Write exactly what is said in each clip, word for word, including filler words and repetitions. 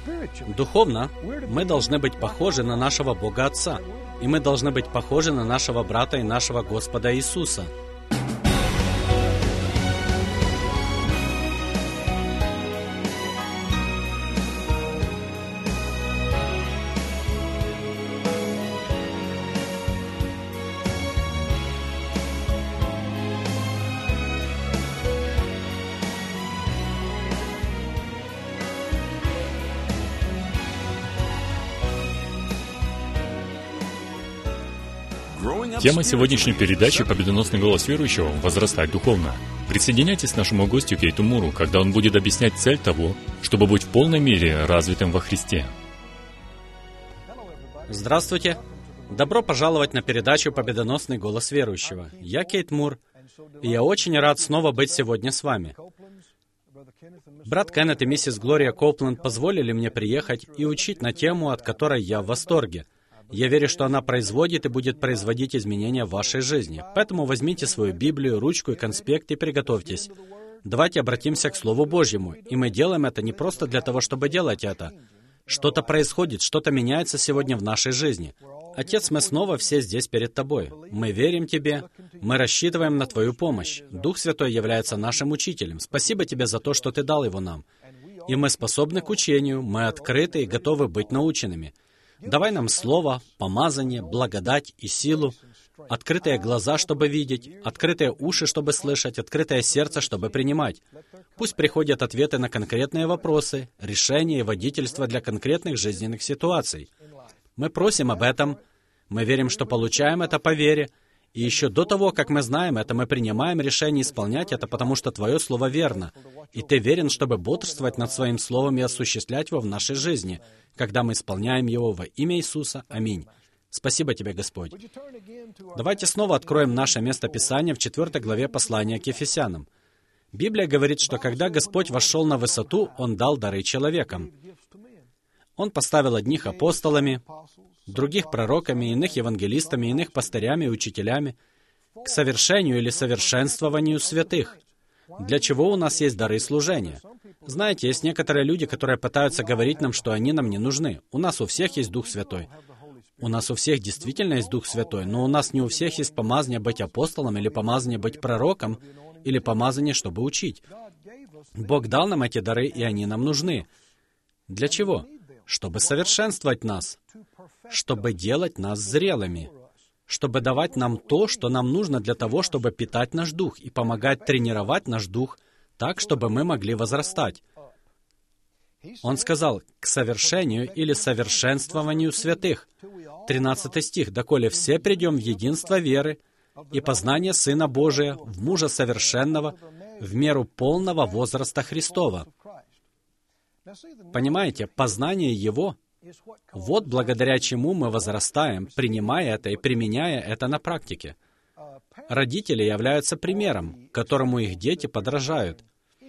Духовно мы должны быть похожи на нашего Бога Отца, и мы должны быть похожи на нашего брата и нашего Господа Иисуса. Тема сегодняшней передачи «Победоносный голос верующего» — «Возрастать духовно». Присоединяйтесь к нашему гостю Кейту Муру, когда он будет объяснять цель того, чтобы быть в полной мере развитым во Христе. Здравствуйте! Добро пожаловать на передачу «Победоносный голос верующего». Я Кейт Мур, и я очень рад снова быть сегодня с вами. Брат Кеннет и миссис Глория Коупленд позволили мне приехать и учить на тему, от которой я в восторге. Я верю, что она производит и будет производить изменения в вашей жизни. Поэтому возьмите свою Библию, ручку и конспект и приготовьтесь. Давайте обратимся к Слову Божьему. И мы делаем это не просто для того, чтобы делать это. Что-то происходит, что-то меняется сегодня в нашей жизни. Отец, мы снова все здесь перед Тобой. Мы верим Тебе, мы рассчитываем на Твою помощь. Дух Святой является нашим учителем. Спасибо Тебе за то, что Ты дал его нам. И мы способны к учению, мы открыты и готовы быть наученными. Давай нам слово, помазание, благодать и силу, открытые глаза, чтобы видеть, открытые уши, чтобы слышать, открытое сердце, чтобы принимать. Пусть приходят ответы на конкретные вопросы, решения и водительство для конкретных жизненных ситуаций. Мы просим об этом, мы верим, что получаем это по вере, и еще до того, как мы знаем это, мы принимаем решение исполнять это, потому что Твое Слово верно, и Ты верен, чтобы бодрствовать над Своим Словом и осуществлять его в нашей жизни, когда мы исполняем его во имя Иисуса. Аминь. Спасибо Тебе, Господь. Давайте снова откроем наше место Писания в четвёртой главе послания к Ефесянам. Библия говорит, что когда Господь вошел на высоту, Он дал дары человекам. Он поставил одних апостолами, других пророками, иных евангелистами, иных пастырями и учителями к совершению или совершенствованию святых. Для чего у нас есть дары служения? Знаете, есть некоторые люди, которые пытаются говорить нам, что они нам не нужны. У нас у всех есть Дух Святой. У нас у всех действительно есть Дух Святой, но у нас не у всех есть помазание быть апостолом, или помазание быть пророком, или помазание, чтобы учить. Бог дал нам эти дары, и они нам нужны. Для чего? Чтобы совершенствовать нас, чтобы делать нас зрелыми, чтобы давать нам то, что нам нужно для того, чтобы питать наш дух и помогать тренировать наш дух так, чтобы мы могли возрастать. Он сказал, к совершению или совершенствованию святых. тринадцатый стих. «Доколе все придем в единство веры и познание Сына Божия, в мужа совершенного, в меру полного возраста Христова». Понимаете, познание Его — вот благодаря чему мы возрастаем, принимая это и применяя это на практике. Родители являются примером, которому их дети подражают.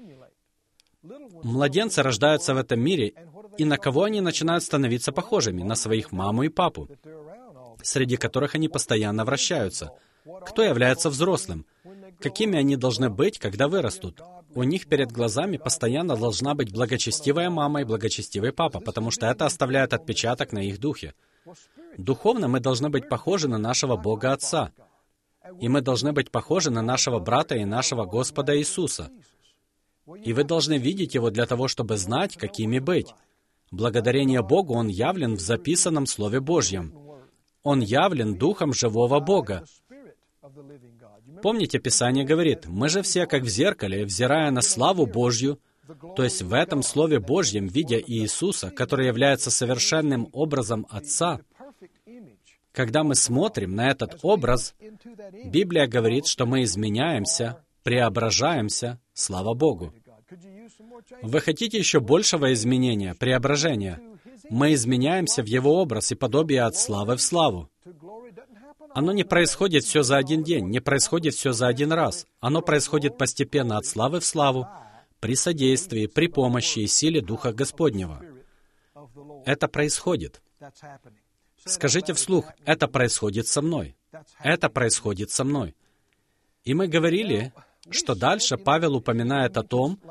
Младенцы рождаются в этом мире, и на кого они начинают становиться похожими? На своих маму и папу, среди которых они постоянно вращаются. Кто является взрослым? Какими они должны быть, когда вырастут? У них перед глазами постоянно должна быть благочестивая мама и благочестивый папа, потому что это оставляет отпечаток на их духе. Духовно мы должны быть похожи на нашего Бога Отца, и мы должны быть похожи на нашего брата и нашего Господа Иисуса. И вы должны видеть Его для того, чтобы знать, какими быть. Благодарение Богу Он явлен в записанном Слове Божьем. Он явлен Духом живого Бога. Помните, Писание говорит, «Мы же все, как в зеркале, взирая на славу Божью», то есть в этом Слове Божьем, видя Иисуса, который является совершенным образом Отца, когда мы смотрим на этот образ, Библия говорит, что мы изменяемся, преображаемся, слава Богу. Вы хотите еще большего изменения, преображения? Мы изменяемся в Его образ и подобие от славы в славу. Оно не происходит все за один день, не происходит все за один раз. Оно происходит постепенно от славы в славу, при содействии, при помощи и силе Духа Господнего. Это происходит. Скажите вслух, это происходит со мной. Это происходит со мной. И мы говорили, что дальше Павел упоминает о том,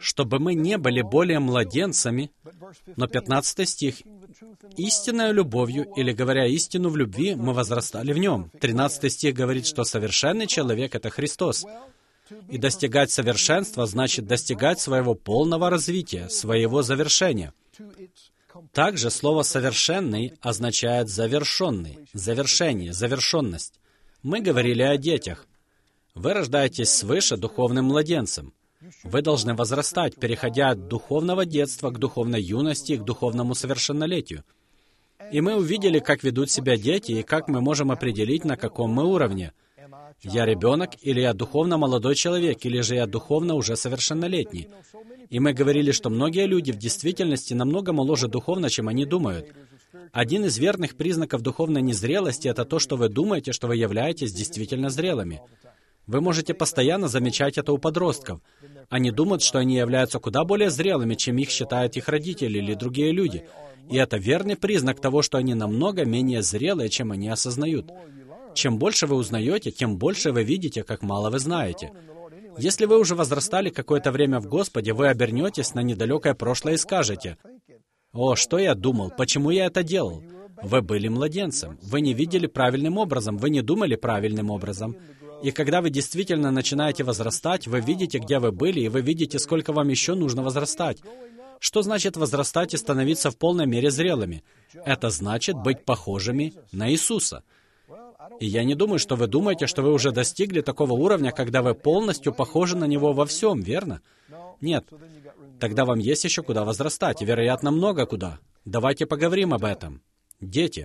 чтобы мы не были более младенцами, но пятнадцатый стих, «Истинною любовью, или, говоря истину в любви, мы возрастали в нем». тринадцатый стих говорит, что совершенный человек — это Христос. И достигать совершенства значит достигать своего полного развития, своего завершения. Также слово «совершенный» означает «завершенный», «завершение», «завершенность». Мы говорили о детях. Вы рождаетесь свыше духовным младенцем. Вы должны возрастать, переходя от духовного детства к духовной юности, к духовному совершеннолетию. И мы увидели, как ведут себя дети, и как мы можем определить, на каком мы уровне. Я ребенок, или я духовно молодой человек, или же я духовно уже совершеннолетний. И мы говорили, что многие люди в действительности намного моложе духовно, чем они думают. Один из верных признаков духовной незрелости — это то, что вы думаете, что вы являетесь действительно зрелыми. Вы можете постоянно замечать это у подростков. Они думают, что они являются куда более зрелыми, чем их считают их родители или другие люди. И это верный признак того, что они намного менее зрелые, чем они осознают. Чем больше вы узнаете, тем больше вы видите, как мало вы знаете. Если вы уже возрастали какое-то время в Господе, вы обернетесь на недалекое прошлое и скажете: «О, что я думал? Почему я это делал?» Вы были младенцем. Вы не видели правильным образом. Вы не думали правильным образом. И когда вы действительно начинаете возрастать, вы видите, где вы были, и вы видите, сколько вам еще нужно возрастать. Что значит возрастать и становиться в полной мере зрелыми? Это значит быть похожими на Иисуса. И я не думаю, что вы думаете, что вы уже достигли такого уровня, когда вы полностью похожи на Него во всем, верно? Нет. Тогда вам есть еще куда возрастать, и, вероятно, много куда. Давайте поговорим об этом. Дети.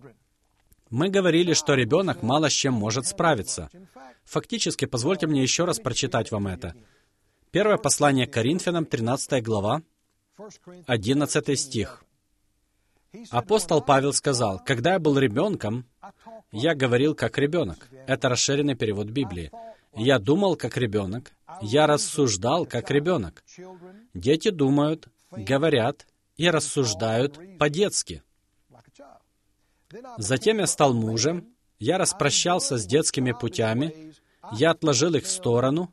Мы говорили, что ребенок мало с чем может справиться. Фактически, позвольте мне еще раз прочитать вам это. Первое послание к Коринфянам, тринадцатая глава, одиннадцатый стих. Апостол Павел сказал: «Когда я был ребенком, я говорил как ребенок». Это расширенный перевод Библии. «Я думал как ребенок, я рассуждал как ребенок». Дети думают, говорят и рассуждают по-детски. Затем я стал мужем, я распрощался с детскими путями, я отложил их в сторону.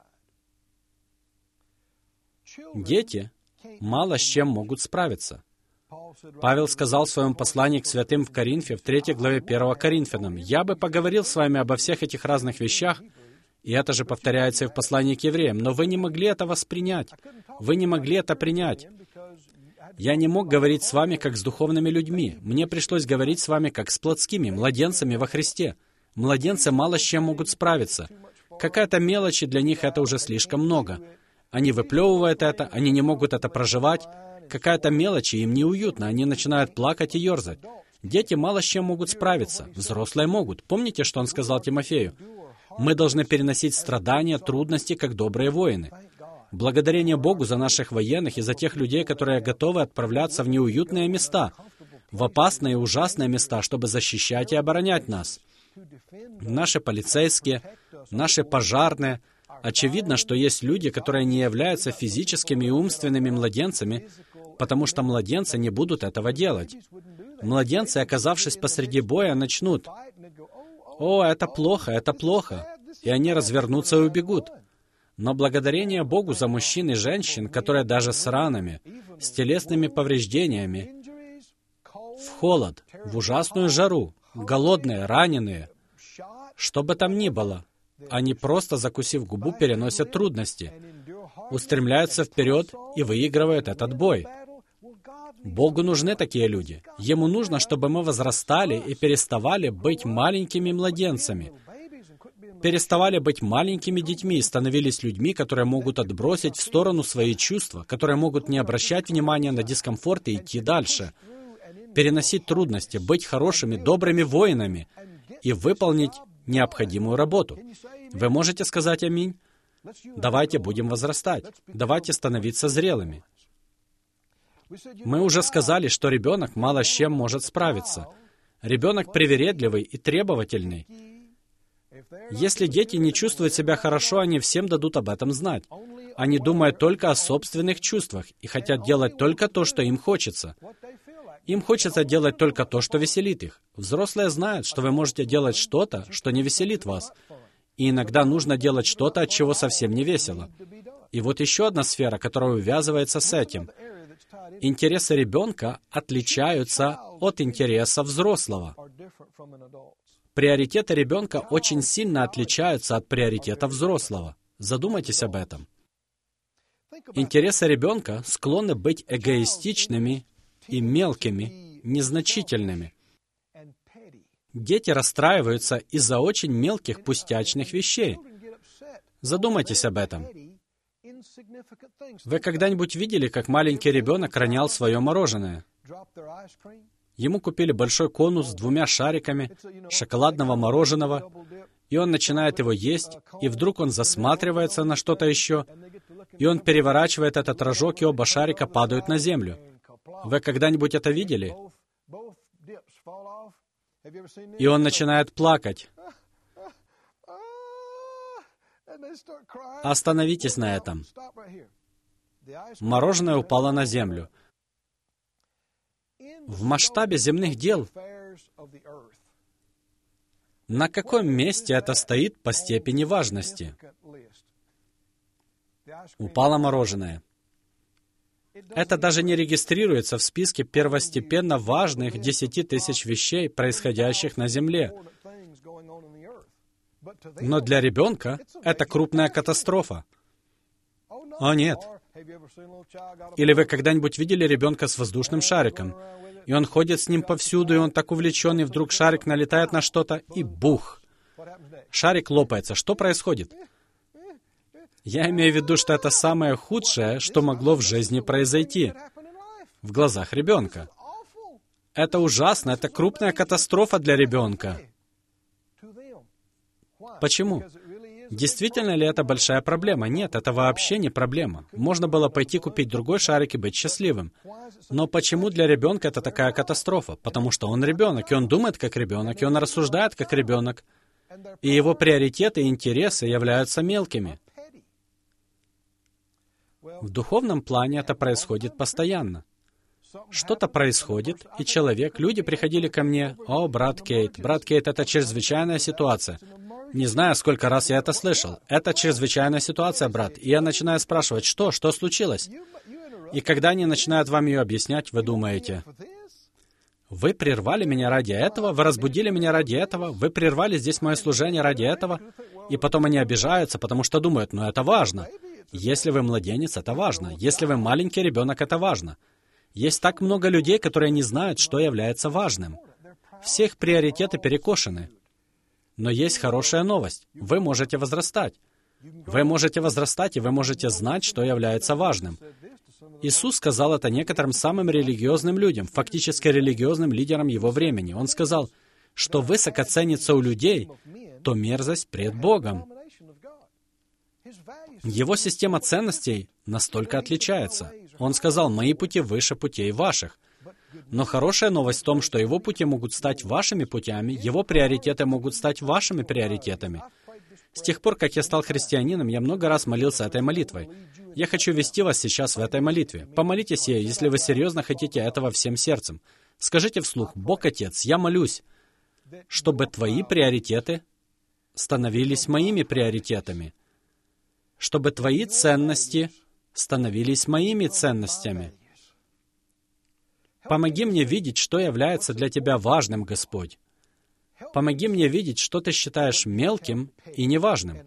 Дети мало с чем могут справиться. Павел сказал в своем послании к святым в Коринфе, в третьей главе первого Коринфянам: «Я бы поговорил с вами обо всех этих разных вещах», и это же повторяется и в послании к евреям, но вы не могли это воспринять. Вы не могли это принять. Я не мог говорить с вами, как с духовными людьми. Мне пришлось говорить с вами, как с плотскими, младенцами во Христе. Младенцы мало с чем могут справиться. Какая-то мелочь, и для них это уже слишком много. Они выплевывают это, они не могут это проживать. Какая-то мелочь, и им неуютно, они начинают плакать и ерзать. Дети мало с чем могут справиться, взрослые могут. Помните, что он сказал Тимофею? Мы должны переносить страдания, трудности, как добрые воины. Благодарение Богу за наших военных и за тех людей, которые готовы отправляться в неуютные места, в опасные и ужасные места, чтобы защищать и оборонять нас. Наши полицейские, наши пожарные. Очевидно, что есть люди, которые не являются физическими и умственными младенцами, потому что младенцы не будут этого делать. Младенцы, оказавшись посреди боя, начнут: «О, это плохо, это плохо», и они развернутся и убегут. Но благодарение Богу за мужчин и женщин, которые даже с ранами, с телесными повреждениями, в холод, в ужасную жару, голодные, раненые, что бы там ни было, они просто, закусив губу, переносят трудности, устремляются вперед и выигрывают этот бой. Богу нужны такие люди. Ему нужно, чтобы мы возрастали и переставали быть маленькими младенцами, переставали быть маленькими детьми и становились людьми, которые могут отбросить в сторону свои чувства, которые могут не обращать внимания на дискомфорт и идти дальше, переносить трудности, быть хорошими, добрыми воинами и выполнить необходимую работу. Вы можете сказать «Аминь»? Давайте будем возрастать. Давайте становиться зрелыми. Мы уже сказали, что ребенок мало с чем может справиться. Ребенок привередливый и требовательный. Если дети не чувствуют себя хорошо, они всем дадут об этом знать. Они думают только о собственных чувствах и хотят делать только то, что им хочется. Им хочется делать только то, что веселит их. Взрослые знают, что вы можете делать что-то, что не веселит вас. И иногда нужно делать что-то, от чего совсем не весело. И вот еще одна сфера, которая увязывается с этим. Интересы ребенка отличаются от интереса взрослого. Приоритеты ребенка очень сильно отличаются от приоритета взрослого. Задумайтесь об этом. Интересы ребенка склонны быть эгоистичными и мелкими, незначительными. Дети расстраиваются из-за очень мелких пустячных вещей. Задумайтесь об этом. Вы когда-нибудь видели, как маленький ребенок ронял свое мороженое? Ему купили большой конус с двумя шариками шоколадного мороженого, и он начинает его есть, и вдруг он засматривается на что-то еще, и он переворачивает этот рожок, и оба шарика падают на землю. Вы когда-нибудь это видели? И он начинает плакать. Остановитесь на этом. Мороженое упало на землю. В масштабе земных дел, на каком месте это стоит по степени важности? Упало мороженое. Это даже не регистрируется в списке первостепенно важных десяти тысяч вещей, происходящих на Земле. Но для ребенка это крупная катастрофа. О, нет. Или вы когда-нибудь видели ребенка с воздушным шариком? И он ходит с ним повсюду, и он так увлечен, и вдруг шарик налетает на что-то, и бух! Шарик лопается. Что происходит? Я имею в виду, что это самое худшее, что могло в жизни произойти в глазах ребенка. Это ужасно, это крупная катастрофа для ребенка. Почему? Действительно ли это большая проблема? Нет, это вообще не проблема. Можно было пойти купить другой шарик и быть счастливым. Но почему для ребенка это такая катастрофа? Потому что он ребенок, и он думает как ребенок, и он рассуждает как ребенок, и его приоритеты и интересы являются мелкими. В духовном плане это происходит постоянно. Что-то происходит, и человек, люди приходили ко мне: «О, брат Кейт, брат Кейт, это чрезвычайная ситуация». Не знаю, сколько раз я это слышал. Это чрезвычайная ситуация, брат. И я начинаю спрашивать, что, что случилось? И когда они начинают вам ее объяснять, вы думаете: вы прервали меня ради этого, вы разбудили меня ради этого, вы прервали здесь мое служение ради этого. И потом они обижаются, потому что думают: ну это важно. Если вы младенец, это важно. Если вы маленький ребенок, это важно. Есть так много людей, которые не знают, что является важным. Все их приоритеты перекошены. Но есть хорошая новость. Вы можете возрастать. Вы можете возрастать, и вы можете знать, что является важным. Иисус сказал это некоторым самым религиозным людям, фактически религиозным лидерам его времени. Он сказал, что высоко ценится у людей, то мерзость пред Богом. Его система ценностей настолько отличается. Он сказал: «Мои пути выше путей ваших». Но хорошая новость в том, что его пути могут стать вашими путями, его приоритеты могут стать вашими приоритетами. С тех пор, как я стал христианином, я много раз молился этой молитвой. Я хочу вести вас сейчас в этой молитве. Помолитесь ею, если вы серьезно хотите этого всем сердцем. Скажите вслух: «Бог Отец, я молюсь, чтобы Твои приоритеты становились моими приоритетами, чтобы Твои ценности становились моими ценностями. Помоги мне видеть, что является для Тебя важным, Господь. Помоги мне видеть, что Ты считаешь мелким и неважным.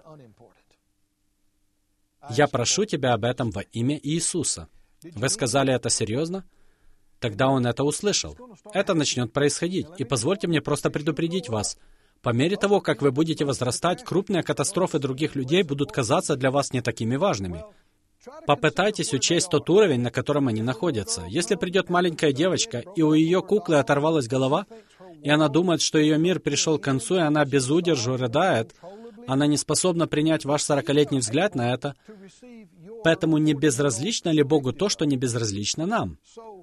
Я прошу Тебя об этом во имя Иисуса». Вы сказали это серьезно? Тогда Он это услышал. Это начнет происходить. И позвольте мне просто предупредить вас. По мере того, как вы будете возрастать, крупные катастрофы других людей будут казаться для вас не такими важными. Попытайтесь учесть тот уровень, на котором они находятся. Если придет маленькая девочка, и у ее куклы оторвалась голова, и она думает, что ее мир пришел к концу, и она без удержу рыдает, она не способна принять ваш сорокалетний взгляд на это, поэтому не безразлично ли Богу то, что не безразлично нам?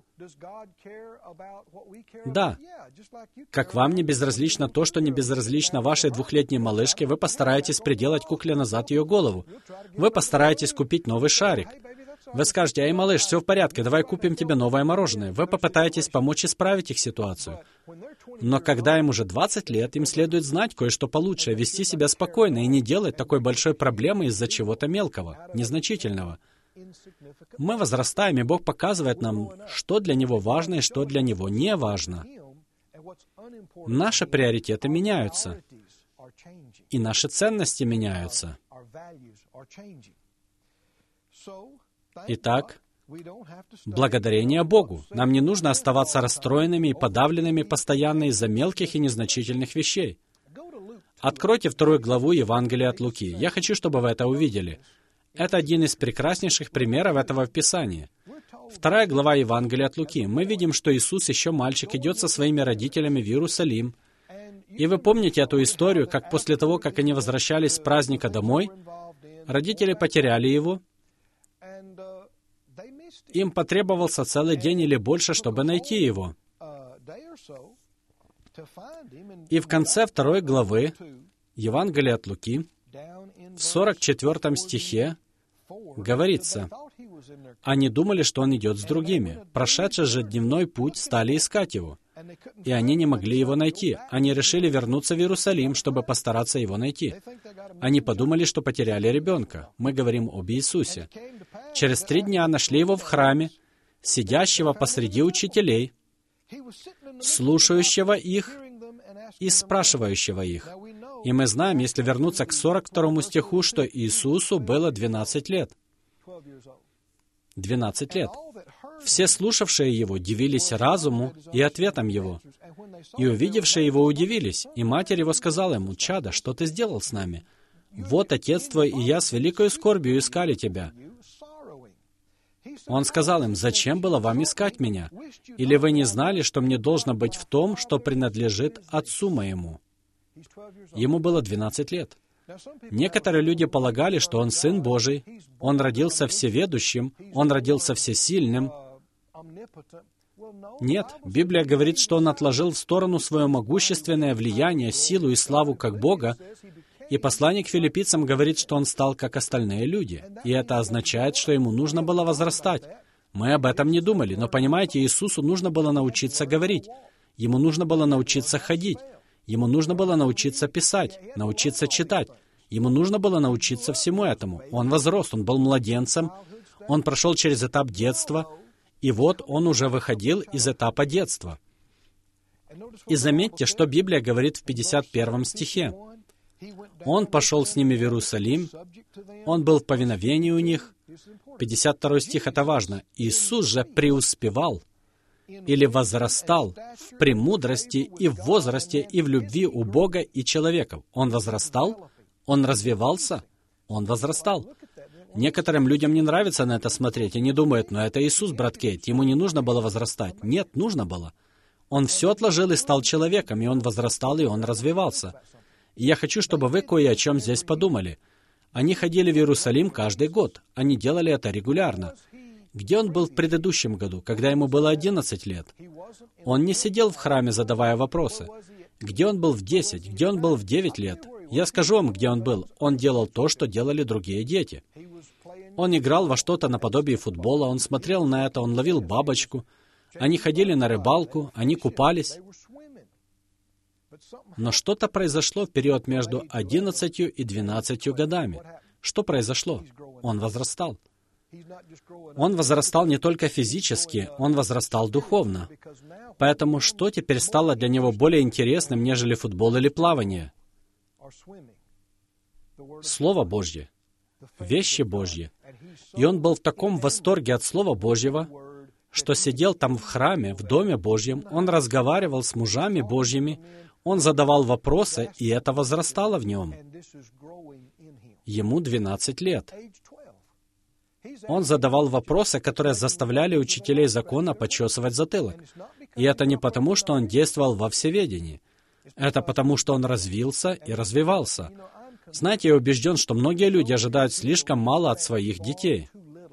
Да. Как вам не безразлично то, что не безразлично вашей двухлетней малышке, вы постараетесь приделать кукле назад ее голову. Вы постараетесь купить новый шарик. Вы скажете: «Эй, малыш, все в порядке, давай купим тебе новое мороженое». Вы попытаетесь помочь исправить их ситуацию. Но когда им уже двадцать лет, им следует знать кое-что получше, вести себя спокойно и не делать такой большой проблемы из-за чего-то мелкого, незначительного. Мы возрастаем, и Бог показывает нам, что для Него важно и что для Него не важно. Наши приоритеты меняются, и наши ценности меняются. Итак, благодарение Богу. Нам не нужно оставаться расстроенными и подавленными постоянно из-за мелких и незначительных вещей. Откройте вторую главу Евангелия от Луки. Я хочу, чтобы вы это увидели. Это один из прекраснейших примеров этого в Писании. Вторая глава Евангелия от Луки. Мы видим, что Иисус, еще мальчик, идет со своими родителями в Иерусалим. И вы помните эту историю, как после того, как они возвращались с праздника домой, родители потеряли его. Им потребовался целый день или больше, чтобы найти его. И в конце второй главы Евангелия от Луки, в сорок четвёртом стихе, говорится, «Они думали, что он идет с другими. Прошедший же дневной путь, стали искать его. И они не могли его найти. Они решили вернуться в Иерусалим, чтобы постараться его найти. Они подумали, что потеряли ребенка. Мы говорим об Иисусе. Через три дня нашли его в храме, сидящего посреди учителей, слушающего их и спрашивающего их». И мы знаем, если вернуться к сорок второму стиху, что Иисусу было двенадцать лет. двенадцать лет. Все слушавшие Его дивились разуму и ответам Его. И увидевшие Его удивились. И матерь Его сказала Ему, «Чадо, что Ты сделал с нами? Вот отец Твой и я с великою скорбью искали Тебя». Он сказал им, «Зачем было вам искать Меня? Или вы не знали, что мне должно быть в том, что принадлежит Отцу Моему?» Ему было двенадцать лет. Некоторые люди полагали, что Он Сын Божий, Он родился всеведущим, Он родился всесильным. Нет, Библия говорит, что Он отложил в сторону свое могущественное влияние, силу и славу как Бога, и посланник филиппийцам говорит, что Он стал как остальные люди. И это означает, что Ему нужно было возрастать. Мы об этом не думали, но, понимаете, Иисусу нужно было научиться говорить, Ему нужно было научиться ходить, Ему нужно было научиться писать, научиться читать. Ему нужно было научиться всему этому. Он возрос, он был младенцем, он прошел через этап детства, и вот он уже выходил из этапа детства. И заметьте, что Библия говорит в пятьдесят первом стихе. Он пошел с ними в Иерусалим, он был в повиновении у них. пятьдесят второй стих, это важно. Иисус же преуспевал или возрастал в премудрости и в возрасте и в любви у Бога и человеков. Он возрастал, он развивался, он возрастал. Некоторым людям не нравится на это смотреть, они думают, ну это Иисус, брат Кейт, ему не нужно было возрастать. Нет, нужно было. Он все отложил и стал человеком, и он возрастал, и он развивался. И я хочу, чтобы вы кое о чем здесь подумали. Они ходили в Иерусалим каждый год, они делали это регулярно. Где он был в предыдущем году, когда ему было одиннадцать лет? Он не сидел в храме, задавая вопросы. Где он был в десять? Где он был в девять лет? Я скажу вам, где он был. Он делал то, что делали другие дети. Он играл во что-то наподобие футбола, он смотрел на это, он ловил бабочку. Они ходили на рыбалку, они купались. Но что-то произошло в период между одиннадцатью и двенадцатью годами. Что произошло? Он возрастал. Он возрастал не только физически, он возрастал духовно. Поэтому что теперь стало для него более интересным, нежели футбол или плавание? Слово Божье, вещи Божьи. И он был в таком восторге от Слова Божьего, что сидел там в храме, в Доме Божьем, он разговаривал с мужами Божьими, он задавал вопросы, и это возрастало в нем. Ему двенадцать лет. Он задавал вопросы, которые заставляли учителей закона почесывать затылок. И это не потому, что он действовал во всеведении. Это потому, что он развился и развивался. Знаете, я убежден, что многие люди ожидают слишком мало от своих детей.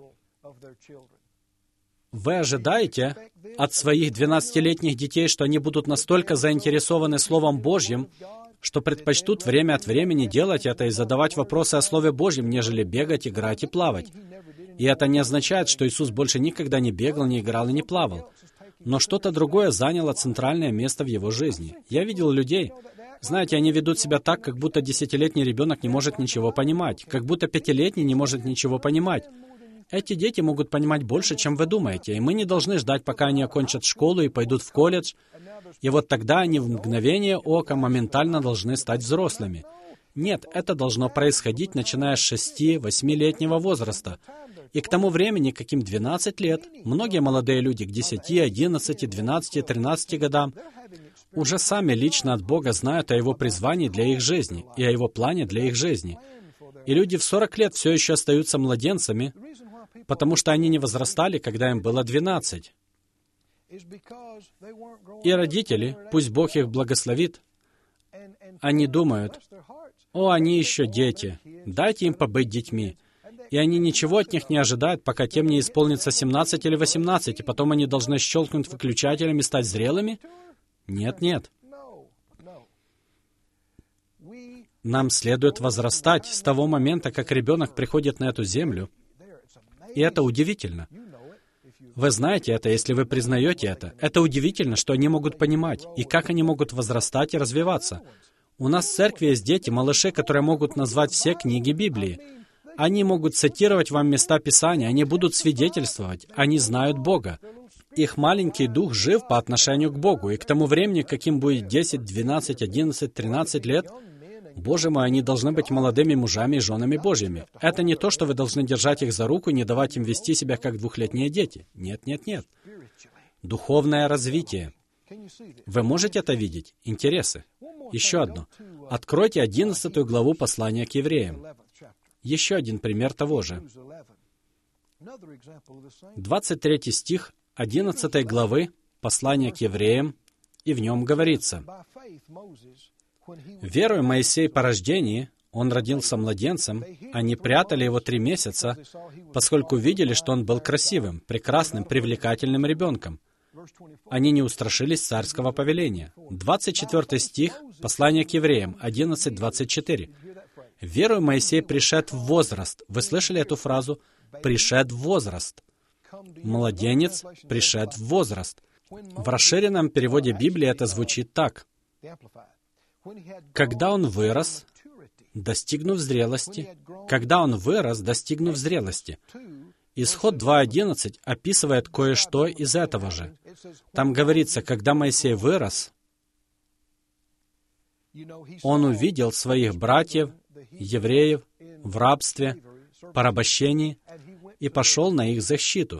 Вы ожидаете от своих двенадцатилетних детей, что они будут настолько заинтересованы Словом Божьим, что предпочтут время от времени делать это и задавать вопросы о Слове Божьем, нежели бегать, играть и плавать. И это не означает, что Иисус больше никогда не бегал, не играл и не плавал. но что-то другое заняло центральное место в его жизни. Я видел людей, знаете, они ведут себя так, как будто десятилетний ребенок не может ничего понимать, как будто пятилетний не может ничего понимать. Эти дети могут понимать больше, чем вы думаете, и мы не должны ждать, пока они окончат школу и пойдут в колледж, и вот тогда они в мгновение ока моментально должны стать взрослыми. Нет, это должно происходить, начиная с шести-восьмилетнего возраста. И к тому времени, каким двенадцать лет, многие молодые люди к десяти, одиннадцати, двенадцати, тринадцати годам уже сами лично от Бога знают о Его призвании для их жизни и о Его плане для их жизни. И люди в сорок лет все еще остаются младенцами, потому что они не возрастали, когда им было двенадцать. И родители, пусть Бог их благословит, они думают: «О, они еще дети, дайте им побыть детьми». И они ничего от них не ожидают, пока тем не исполнится семнадцать или восемнадцать, и потом они должны щелкнуть выключателем и стать зрелыми? Нет, нет. Нам следует возрастать с того момента, как ребенок приходит на эту землю. И это удивительно. Вы знаете это, если вы признаете это. Это удивительно, что они могут понимать, и как они могут возрастать и развиваться. У нас в церкви есть дети, малыши, которые могут назвать все книги Библии. Они могут цитировать вам места Писания, они будут свидетельствовать, они знают Бога. Их маленький дух жив по отношению к Богу, и к тому времени, каким будет десять, двенадцать, одиннадцать, тринадцать лет, Боже мой, они должны быть молодыми мужами и женами Божьими. Это не то, что вы должны держать их за руку и не давать им вести себя как двухлетние дети. Нет, нет, нет. Духовное развитие. Вы можете это видеть? Интересы. Еще одно. Откройте одиннадцатую главу послания к евреям. Еще один пример того же. двадцать третий стих одиннадцатой главы послания к евреям, и в нем говорится: «Веруя Моисей по рождении, он родился младенцем, они прятали его три месяца, поскольку видели, что он был красивым, прекрасным, привлекательным ребенком. Они не устрашились царского повеления». двадцать четвёртый стих, послание к евреям, одиннадцать двадцать четыре. «Веруя Моисей пришед в возраст». Вы слышали эту фразу? «Пришед в возраст». Младенец пришед в возраст. В расширенном переводе Библии это звучит так: «Когда он вырос, достигнув зрелости». Когда он вырос, достигнув зрелости. Исход два одиннадцать описывает кое-что из этого же. Там говорится: когда Моисей вырос, он увидел своих братьев, евреев, в рабстве, порабощении, и пошел на их защиту.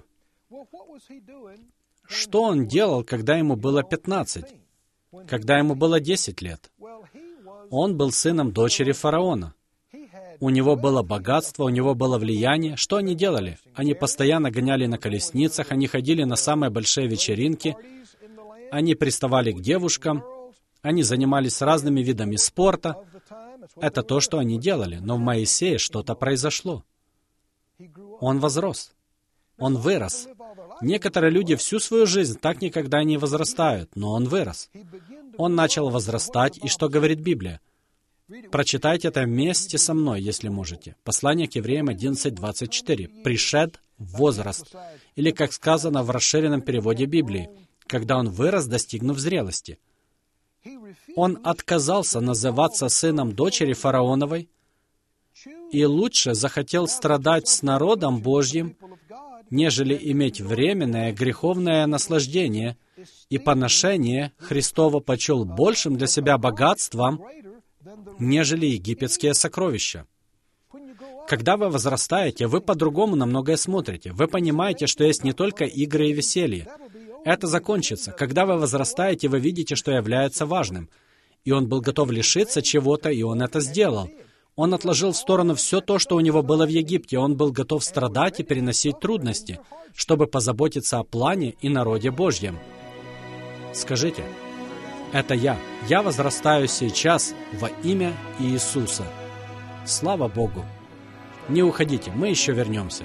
Что он делал, когда ему было пятнадцать? Когда ему было десять лет? Он был сыном дочери фараона. У него было богатство, у него было влияние. Что они делали? Они постоянно гоняли на колесницах, они ходили на самые большие вечеринки, они приставали к девушкам, они занимались разными видами спорта. Это то, что они делали. Но в Моисее что-то произошло. Он возрос. Он вырос. Некоторые люди всю свою жизнь так никогда не возрастают, но он вырос. Он начал возрастать, и что говорит Библия? Прочитайте это вместе со мной, если можете. Послание к евреям одиннадцать двадцать четыре. «Пришед в возраст». Или, как сказано в расширенном переводе Библии, «когда он вырос, достигнув зрелости». Он отказался называться сыном дочери фараоновой и лучше захотел страдать с народом Божьим, нежели иметь временное греховное наслаждение, и поношение Христово почел большим для себя богатством, нежели египетские сокровища. Когда вы возрастаете, вы по-другому на многое смотрите. Вы понимаете, что есть не только игры и веселье. Это закончится. Когда вы возрастаете, вы видите, что является важным. И он был готов лишиться чего-то, и он это сделал. Он отложил в сторону все то, что у него было в Египте. Он был готов страдать и переносить трудности, чтобы позаботиться о плане и народе Божьем. Скажите: «Это я. Я возрастаю сейчас во имя Иисуса». Слава Богу! Не уходите, мы еще вернемся.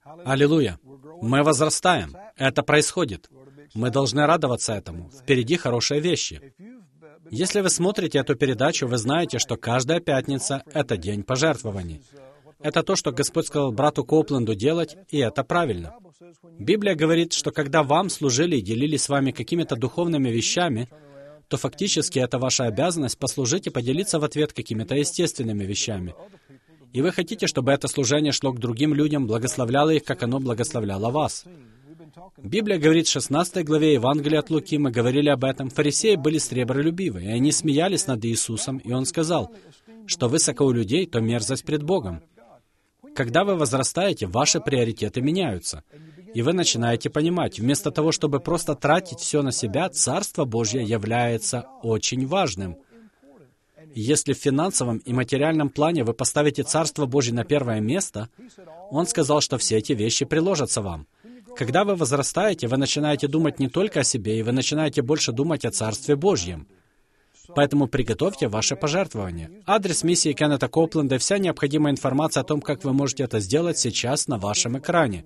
Аллилуйя! Мы возрастаем. Это происходит. Мы должны радоваться этому. Впереди хорошие вещи. Если вы смотрите эту передачу, вы знаете, что каждая пятница — это день пожертвований. Это то, что Господь сказал брату Коупленду делать, и это правильно. Библия говорит, что когда вам служили и делились с вами какими-то духовными вещами, то фактически это ваша обязанность послужить и поделиться в ответ какими-то естественными вещами. И вы хотите, чтобы это служение шло к другим людям, благословляло их, как оно благословляло вас. Библия говорит в шестнадцатой главе Евангелия от Луки, мы говорили об этом, фарисеи были сребролюбивы, и они смеялись над Иисусом, и Он сказал, что высоко у людей, то мерзость пред Богом. Когда вы возрастаете, ваши приоритеты меняются. И вы начинаете понимать, вместо того, чтобы просто тратить все на себя, Царство Божье является очень важным. И если в финансовом и материальном плане вы поставите Царство Божье на первое место, Он сказал, что все эти вещи приложатся вам. Когда вы возрастаете, вы начинаете думать не только о себе, и вы начинаете больше думать о Царстве Божьем. Поэтому приготовьте ваши пожертвования. Адрес миссии Кеннета Коупленда и вся необходимая информация о том, как вы можете это сделать, сейчас на вашем экране.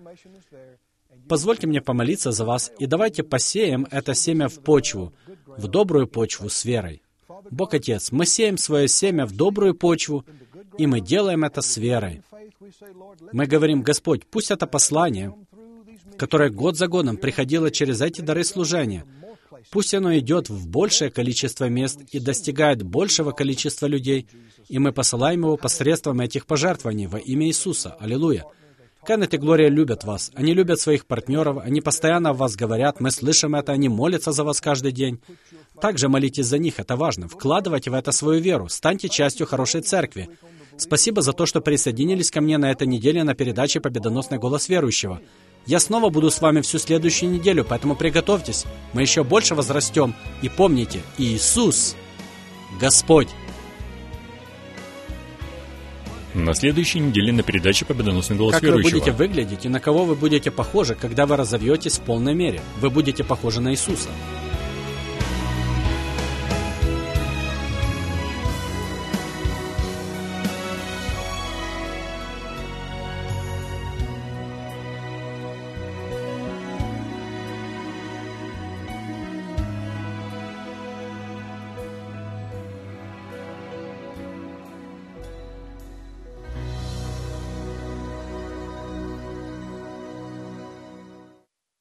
Позвольте мне помолиться за вас, и давайте посеем это семя в почву, в добрую почву с верой. Бог Отец, мы сеем свое семя в добрую почву, и мы делаем это с верой. Мы говорим, Господь, пусть это послание, которое год за годом приходило через эти дары служения, пусть оно идет в большее количество мест и достигает большего количества людей, и мы посылаем его посредством этих пожертвований во имя Иисуса. Аллилуйя! Кеннет и Глория любят вас. Они любят своих партнеров, они постоянно о вас говорят, мы слышим это, они молятся за вас каждый день. Также молитесь за них, это важно. Вкладывайте в это свою веру, станьте частью хорошей церкви. Спасибо за то, что присоединились ко мне на этой неделе на передаче «Победоносный голос верующего». Я снова буду с вами всю следующую неделю, поэтому приготовьтесь. Мы еще больше возрастем. И помните, Иисус — Господь. На следующей неделе на передаче «Победоносный голос как верующего». Как вы будете выглядеть и на кого вы будете похожи, когда вы разовьетесь в полной мере? Вы будете похожи на Иисуса.